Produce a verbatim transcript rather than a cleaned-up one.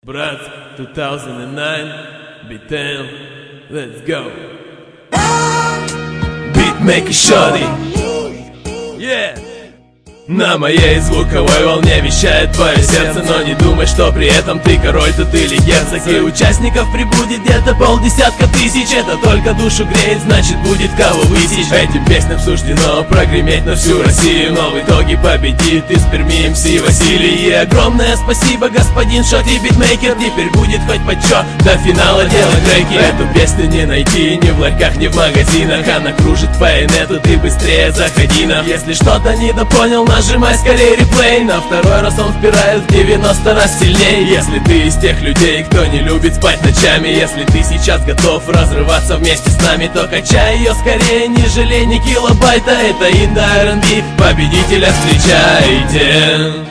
Брат, two thousand nine, Beat-Town, let's go. Beatmaker Shorty, yeah. На моей звуковой волне вещает твое сердце, но не думай, что при этом ты король тут или герцог. И участников прибудет где-то полдесятка тысяч. Это только душу греет, значит будет кого высечь. Этим песням суждено прогреметь на всю Россию, но в итоге победит из Перми эм си Василий. И огромное спасибо, господин Шоти Битмейкер. Теперь будет хоть почет до финала делать треки. Эту песню не найти ни в ларьках, ни в магазинах. Она кружит по инету, ты быстрее заходи на. Если что-то недопонял, нажимай скорее реплей. На второй раз он впирает в девяносто раз сильней. Если ты из тех людей, кто не любит спать ночами, если ты сейчас готов разрываться вместе с нами, то качай ее скорее, не жалей ни килобайта. Это Инда ар энд би, победителя встречайте.